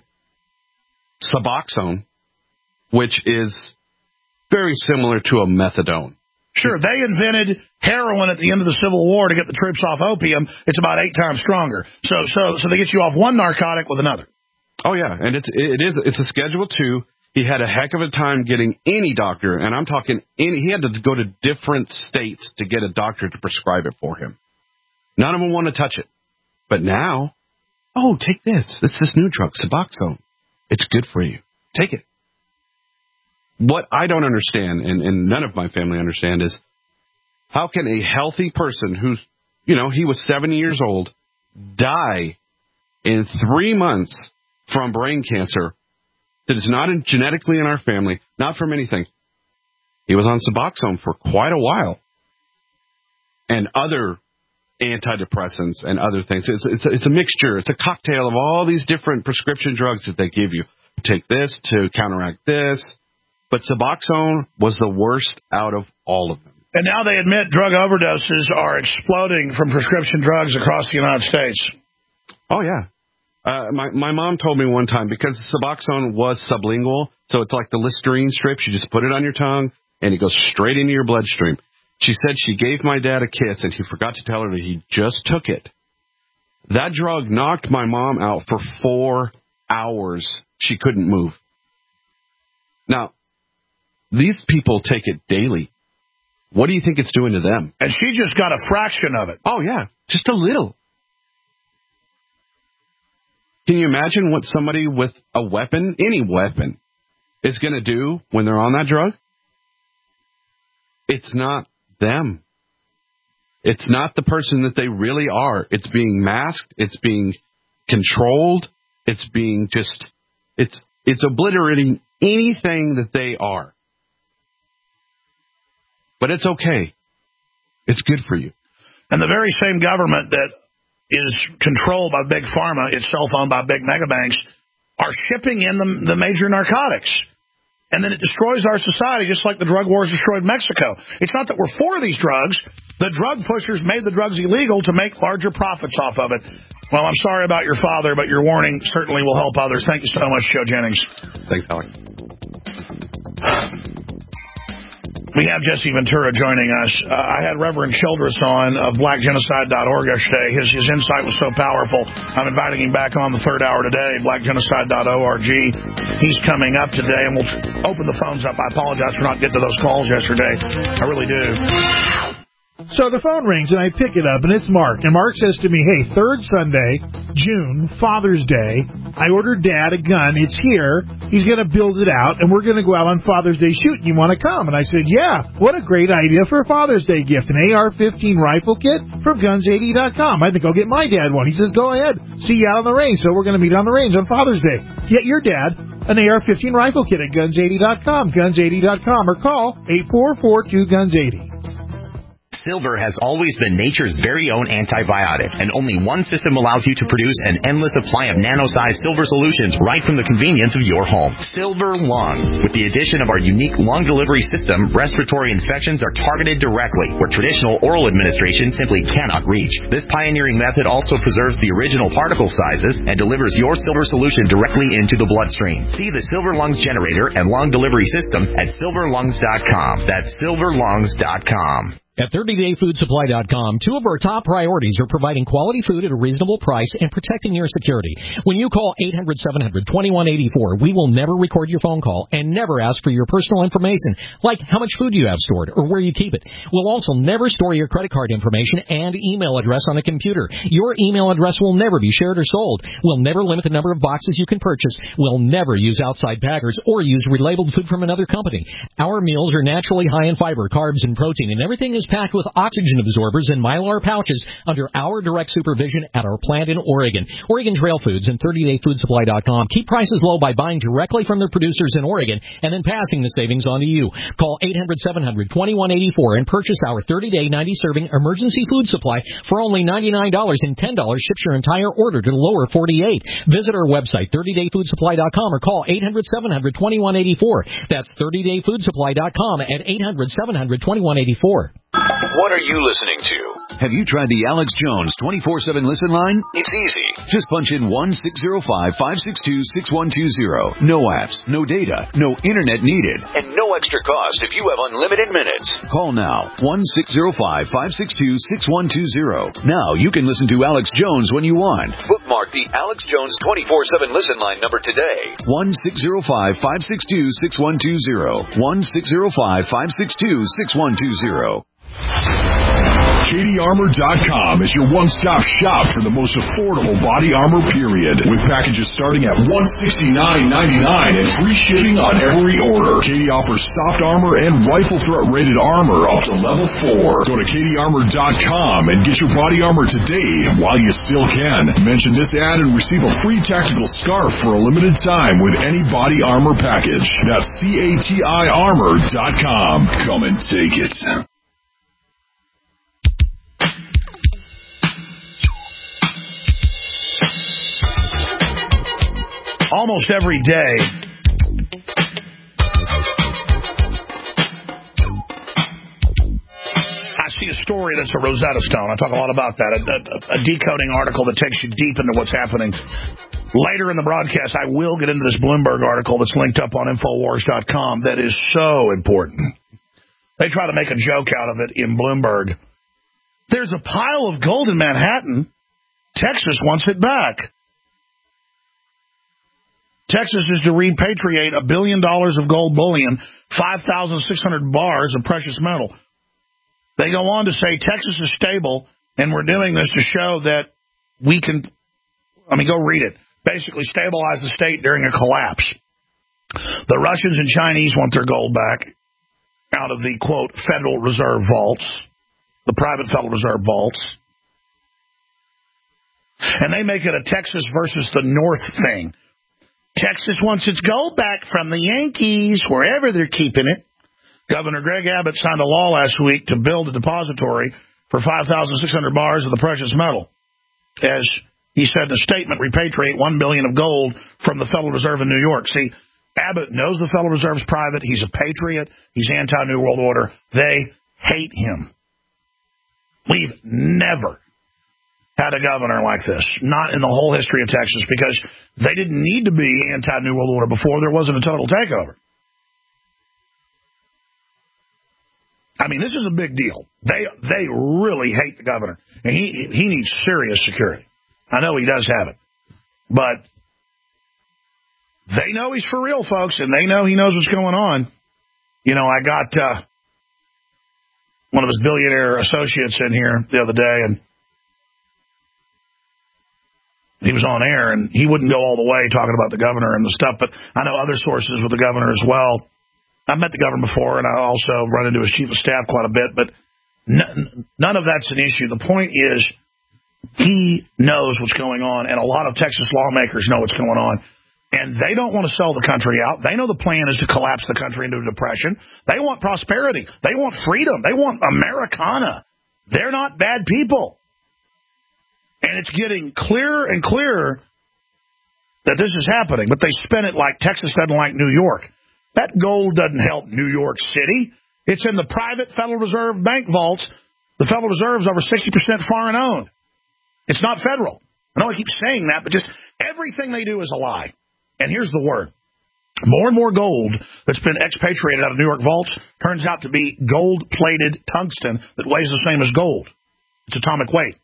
Suboxone, which is very similar to a methadone. Sure, they invented heroin at the end of the Civil War to get the troops off opium. It's about eight times stronger. So, so, so they get you off one narcotic with another. Oh yeah, and it's it is it's a Schedule two. He had a heck of a time getting any doctor, and I'm talking any. He had to go to different states to get a doctor to prescribe it for him. None of them want to touch it, but now, oh, take this. It's this new drug, Suboxone. It's good for you. Take it. What I don't understand, and, and none of my family understand, is how can a healthy person who's, you know, he was seventy years old, die in three months from brain cancer that is not in, genetically in our family, not from anything. He was on Suboxone for quite a while. And other antidepressants and other things. It's, it's, it's a mixture. It's a cocktail of all these different prescription drugs that they give you. Take this to counteract this. But Suboxone was the worst out of all of them. And now they admit drug overdoses are exploding from prescription drugs across the United States. Oh, yeah. Uh, my, my mom told me one time, because Suboxone was sublingual, so it's like the Listerine strips. You just put it on your tongue, and it goes straight into your bloodstream. She said she gave my dad a kiss, and he forgot to tell her that he just took it. That drug knocked my mom out for four hours. She couldn't move. Now, these people take it daily. What do you think it's doing to them? And she just got a fraction of it. Oh, yeah, just a little. Can you imagine what somebody with a weapon, any weapon, is going to do when they're on that drug? It's not them. It's not the person that they really are. It's being masked. It's being controlled. It's being just, it's it's obliterating anything that they are. But it's okay. It's good for you. And the very same government that is controlled by Big Pharma, itself owned by big mega banks, are shipping in the, the major narcotics. And then it destroys our society just like the drug wars destroyed Mexico. It's not that we're for these drugs. The drug pushers made the drugs illegal to make larger profits off of it. Well, I'm sorry about your father, but your warning certainly will help others. Thank you so much, Joe Jennings. Thanks, Alex. We have Jesse Ventura joining us. Uh, I had Reverend Childress on of black genocide dot org yesterday. His his insight was so powerful. I'm inviting him back on the third hour today, black genocide dot org. He's coming up today, and we'll tr- open the phones up. I apologize for not getting to those calls yesterday. I really do. So the phone rings, and I pick it up, and it's Mark. And Mark says to me, hey, third Sunday, June, Father's Day, I ordered Dad a gun. It's here. He's going to build it out, and we're going to go out on Father's Day shooting. You want to come? And I said, yeah, what a great idea for a Father's Day gift, an A R fifteen rifle kit from guns eighty dot com. I think I'll get my dad one. He says, go ahead. See you out on the range. So we're going to meet on the range on Father's Day. Get your dad an A R fifteen rifle kit at guns eighty dot com, guns eighty dot com, or call eight four four two guns eighty. Silver has always been nature's very own antibiotic, and only one system allows you to produce an endless supply of nano-sized silver solutions right from the convenience of your home. Silver Lung. With the addition of our unique lung delivery system, respiratory infections are targeted directly, where traditional oral administration simply cannot reach. This pioneering method also preserves the original particle sizes and delivers your silver solution directly into the bloodstream. See the Silver Lungs generator and lung delivery system at silver lungs dot com. That's silver lungs dot com. At thirty day food supply dot com, two of our top priorities are providing quality food at a reasonable price and protecting your security. When you call eight hundred seven hundred twenty-one eighty-four, we will never record your phone call and never ask for your personal information, like how much food you have stored or where you keep it. We'll also never store your credit card information and email address on the computer. Your email address will never be shared or sold. We'll never limit the number of boxes you can purchase. We'll never use outside packers or use relabeled food from another company. Our meals are naturally high in fiber, carbs, and protein, and everything is packed with oxygen absorbers and Mylar pouches under our direct supervision at our plant in Oregon. Oregon Trail Foods and thirty day food supply dot com keep prices low by buying directly from their producers in Oregon and then passing the savings on to you. Call eight hundred seven hundred twenty-one eighty-four and purchase our thirty day ninety serving emergency food supply for only ninety-nine dollars, and ten dollars ships your entire order to the lower forty-eight. Visit our website, thirty day food supply dot com, or call eight hundred seven hundred twenty-one eighty-four. That's thirty day food supply dot com at eight hundred seven hundred twenty-one eighty-four. What are you listening to? Have you tried the Alex Jones twenty-four seven listen line? It's easy. Just punch in one six zero five, five six two, six one two zero. No apps, no data, no internet needed. And no extra cost if you have unlimited minutes. Call now, one six zero five, five six two, six one two zero. Now you can listen to Alex Jones when you want. Bookmark the Alex Jones twenty-four seven listen line number today. one six zero five, five six two, six one two zero. one six zero five, five six two, six one two zero. Katie Armor dot com is your one-stop shop for the most affordable body armor, period. With packages starting at one hundred sixty-nine ninety-nine and free shipping on every order. Katie offers soft armor and rifle threat rated armor up to level four. Go to Katie Armor dot com and get your body armor today while you still can. Mention this ad and receive a free tactical scarf for a limited time with any body armor package. That's C A T I Armor dot com. Come and take it. Almost every day, I see a story that's a Rosetta Stone. I talk a lot about that, a, a, a decoding article that takes you deep into what's happening. Later in the broadcast, I will get into this Bloomberg article that's linked up on Infowars dot com that is so important. They try to make a joke out of it in Bloomberg. There's a pile of gold in Manhattan. Texas wants it back. Texas is to repatriate a billion dollars of gold bullion, five thousand six hundred bars of precious metal. They go on to say Texas is stable, and we're doing this to show that we can, I mean, go read it, basically stabilize the state during a collapse. The Russians and Chinese want their gold back out of the, quote, Federal Reserve vaults, the private Federal Reserve vaults. And they make it a Texas versus the North thing. Texas wants its gold back from the Yankees, wherever they're keeping it. Governor Greg Abbott signed a law last week to build a depository for five thousand six hundred bars of the precious metal. As he said in a statement, repatriate one billion dollars of gold from the Federal Reserve in New York. See, Abbott knows the Federal Reserve's private. He's a patriot. He's anti-New World Order. They hate him. We've never had a governor like this, not in the whole history of Texas, because they didn't need to be anti-New World Order before there wasn't a total takeover. I mean, this is a big deal. They they really hate the governor, and he he needs serious security. I know he does have it, but they know he's for real, folks, and they know he knows what's going on. You know, I got uh, one of his billionaire associates in here the other day, and he was on air, and he wouldn't go all the way talking about the governor and the stuff, but I know other sources with the governor as well. I've met the governor before, and I also run into his chief of staff quite a bit, but n- none of that's an issue. The point is he knows what's going on, and a lot of Texas lawmakers know what's going on, and they don't want to sell the country out. They know the plan is to collapse the country into a depression. They want prosperity. They want freedom. They want Americana. They're not bad people. And it's getting clearer and clearer that this is happening, but they spin it like Texas doesn't like New York. That gold doesn't help New York City. It's in the private Federal Reserve bank vaults. The Federal Reserve is over sixty percent foreign owned. It's not federal. I know I keep saying that, but just everything they do is a lie. And here's the word. More and more gold that's been expatriated out of New York vaults turns out to be gold-plated tungsten that weighs the same as gold. It's atomic weight.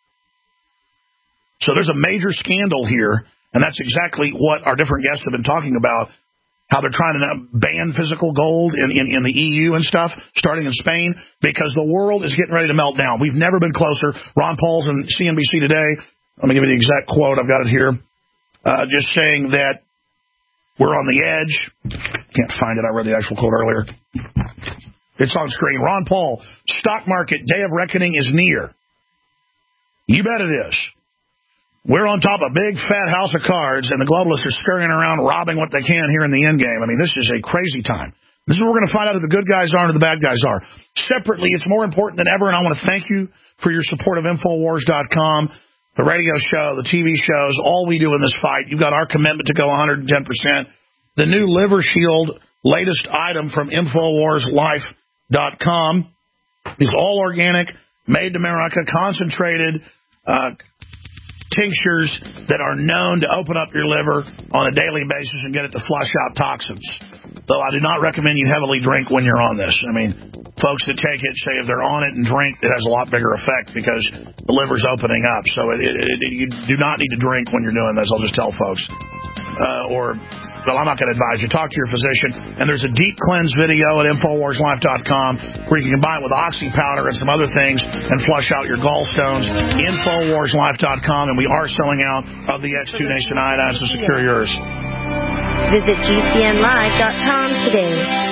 So there's a major scandal here, and that's exactly what our different guests have been talking about, how they're trying to ban physical gold in, in, in the E U and stuff, starting in Spain, because the world is getting ready to melt down. We've never been closer. Ron Paul's on C N B C today. Let me give you the exact quote. I've got it here. Uh, just saying that we're on the edge. Can't find it. I read the actual quote earlier. It's on screen. Ron Paul, stock market day of reckoning is near. You bet it is. We're on top of a big, fat house of cards, and the globalists are scurrying around robbing what they can here in the end game. I mean, this is a crazy time. This is where we're going to find out who the good guys are and who the bad guys are. Separately, it's more important than ever, and I want to thank you for your support of Infowars dot com, the radio show, the T V shows, all we do in this fight. You've got our commitment to go one hundred ten percent. The new Liver Shield, latest item from Infowars Life dot com, is all organic, made in America, concentrated, uh, tinctures that are known to open up your liver on a daily basis and get it to flush out toxins. Though I do not recommend you heavily drink when you're on this. I mean, folks that take it say if they're on it and drink, it has a lot bigger effect because the liver's opening up. So it, it, it, you do not need to drink when you're doing this. I'll just tell folks. Uh, or... Well, I'm not going to advise you. Talk to your physician. And there's a deep cleanse video at Infowars Life dot com where you can combine it with oxy powder and some other things and flush out your gallstones. Infowars Life dot com, and we are selling out of the X two Nation iodine, so secure yours. Visit G C N Live dot com today.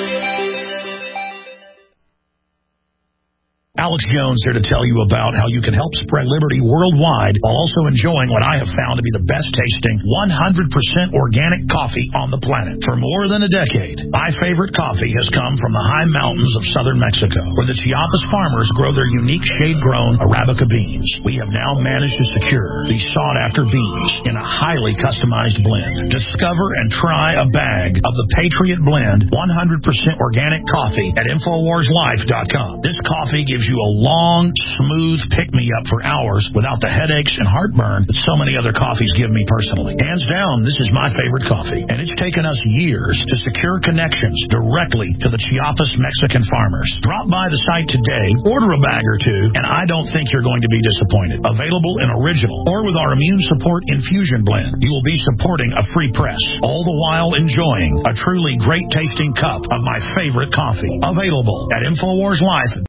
Alex Jones here to tell you about how you can help spread liberty worldwide while also enjoying what I have found to be the best tasting one hundred percent organic coffee on the planet. For more than a decade, my favorite coffee has come from the high mountains of southern Mexico, where the Chiapas farmers grow their unique shade-grown Arabica beans. We have now managed to secure these sought-after beans in a highly customized blend. Discover and try a bag of the Patriot Blend one hundred percent organic coffee at Infowars Life dot com. This coffee gives you you a long, smooth pick-me-up for hours without the headaches and heartburn that so many other coffees give me personally. Hands down, this is my favorite coffee, and it's taken us years to secure connections directly to the Chiapas Mexican farmers. Drop by the site today, order a bag or two, and I don't think you're going to be disappointed. Available in original or with our immune support infusion blend, you will be supporting a free press, all the while enjoying a truly great tasting cup of my favorite coffee. Available at InfoWars Life.